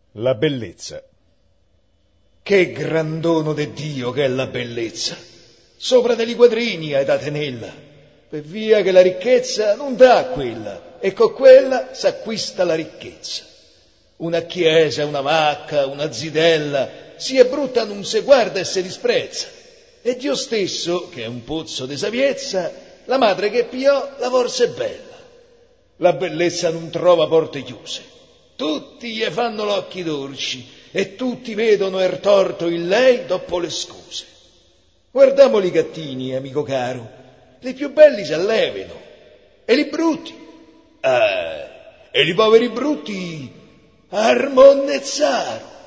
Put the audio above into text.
La bellezza. Che grandono de Dio che è la bellezza. Sopra degli quadrini hai da tenella, per via che la ricchezza non dà quella, e con quella s'acquista la ricchezza. Una chiesa, una vacca, una zidella, sia brutta non se guarda e se disprezza. E Dio stesso, che è un pozzo di saviezza, la madre che piò la forse bella. La bellezza non trova porte chiuse. Tutti gli fanno l'occhi dolci e tutti vedono er torto in lei dopo le scuse. Guardiamo i gattini, amico caro, i più belli s'allevino e i brutti, e i poveri brutti armonnezzaro.